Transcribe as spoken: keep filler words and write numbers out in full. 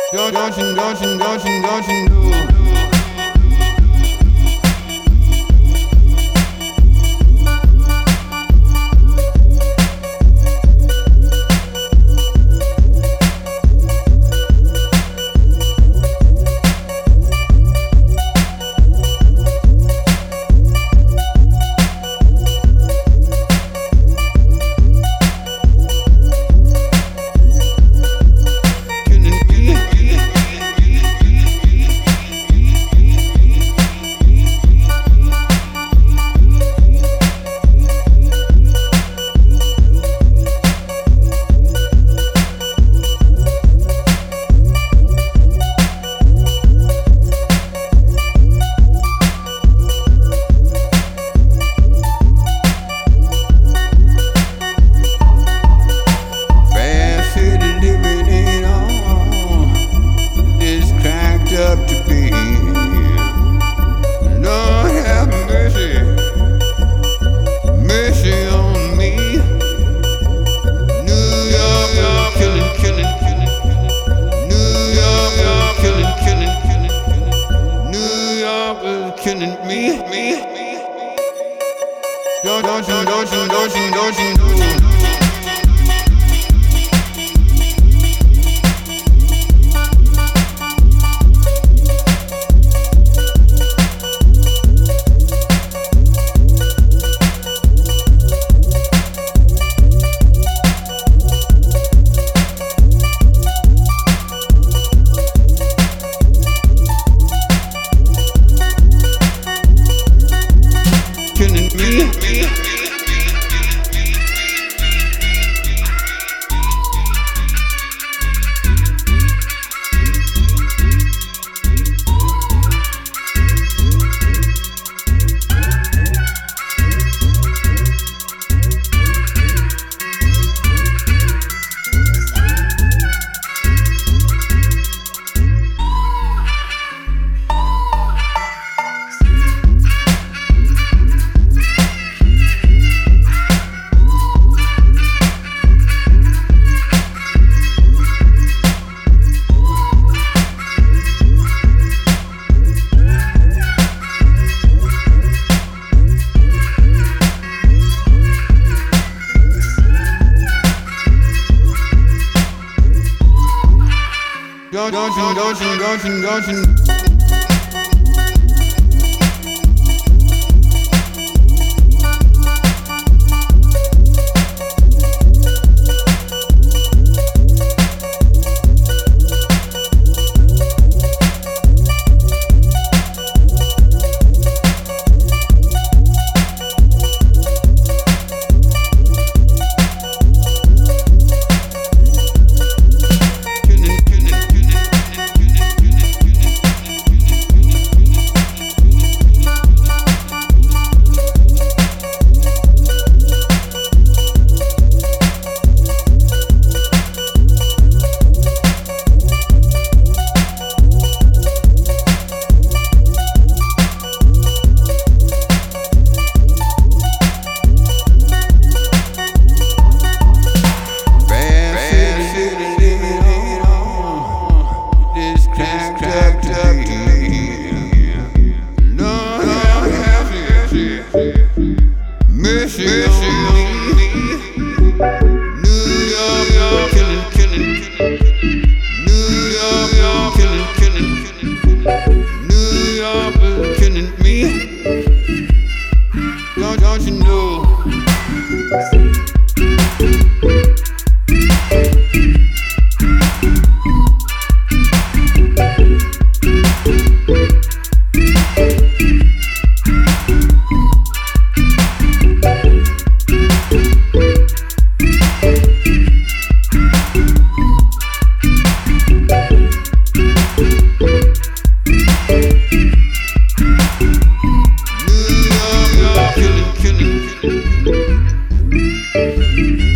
Don't, don't you, don't you, don't you, don't you know? Up to be. Lord have mercy, mercy on me. New York, York, killing, killing, killing. New York, York, killing, killing, killing. New York is killing me, me. Don't, don't you, don't you, don't you, don't you know? Killing me, me. Don't, don't you, don't you, don't you, don't you. Mercy on me. New York, York, killing, killing, killing. New York, York, killing, killing, killing. New York is killing me. Don't, don't you know? Killing, killing, killing.